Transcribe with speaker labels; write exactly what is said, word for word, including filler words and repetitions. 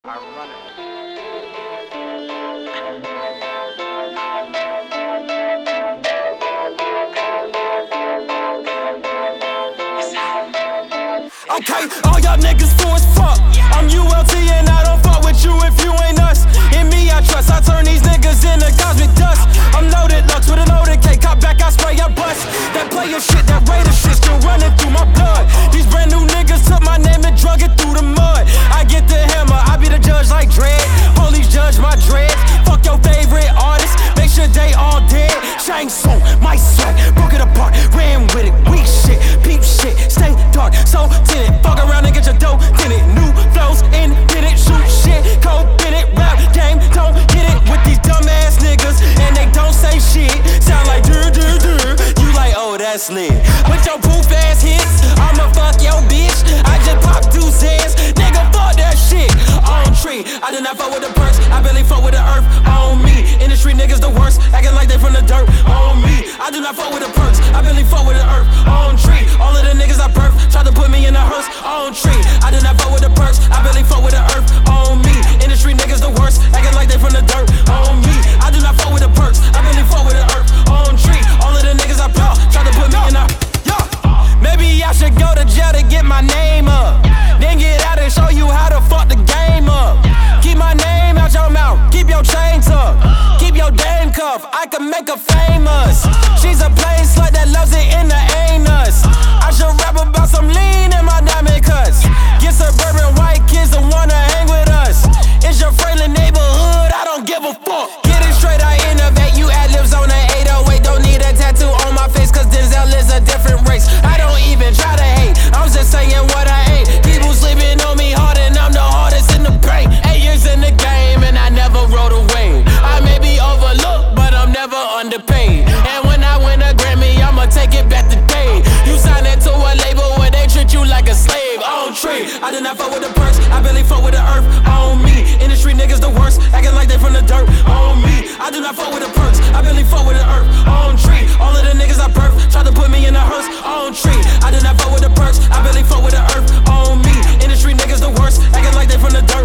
Speaker 1: I run it.
Speaker 2: Okay, all y'all niggas fool as fuck. I'm U L T and I don't fuck with you if you ain't us. In me I trust, I turn these niggas into cosmic dust. I'm loaded Lux with a loaded K, cop back, I spray, I bust. That player shit, that Raider shit still running through my blood. These brand new niggas took my name and drug it through the mud. I get the hammer, I be the judge like Dredd. Police judge my dreads. Fuck your favorite artist, make sure they all dead. Shang Tsung, my sweat, broke it apart, ran with it, weak shit, peep shit, stay dark, so tinted. Fuck around and get your dough tinted. New flows in it, shoot shit, cold in it, rap game, don't get it with these dumbass niggas, and they don't say shit. Sound like dur dur dur. You like, oh that's lit. With your poof ass hits, I'ma fuck your bitch. I just pop two cents, nigga fuck that shit. On tree, I did not fuck with the perks, I barely fuck with the earth. On me, industry niggas the worst, acting like they from the dirt. On me, I do not fuck with the perks, I barely fuck with the earth. On tree, all of the niggas I perf, try to put me in a hearse. On tree, I do not fuck with the perks, I barely fuck with the earth. On me, industry niggas the worst, acting like they from the dirt. On me, I do not fuck with the perks, I barely fuck with the earth. On tree, all of the niggas I perf, try to put me in a yeah. Maybe I should go to jail to get my name up, then get out and show you how to fuck the game up. Keep my name out your mouth, keep your chain tucked, keep your dame cuff, I can make her famous. She's a plain slut that loves it in the anus. I should rap about some lean in my diamond cuts. Get suburban white kids that wanna hang with us. It's your friendly neighborhood, I don't give a fuck. Get it straight, I innovate, you ad-libs on the eight oh eight. Don't need a tattoo on my face, cause Denzel is a different race. I don't even try to hate, I'm just saying what I hate. People sleeping on me hard and I'm the hardest in the paint. Eight years in the game and I never rode away. I may be overlooked, but I'm never underpaid. And when I win a Grammy, I'ma take it back today. You sign it to a label where they treat you like a slave. On tree, I did not fuck with the perks, I barely fuck with the earth. On me, industry niggas the worst, acting like they from the dirt. On me, I do not fuck with the perks, I barely fuck with the earth. On tree, all of the niggas I perf, try to put me in a hearse. On tree, I did not fuck with the perks, I barely fuck with the earth. On me, industry niggas the worst, acting like they from the dirt.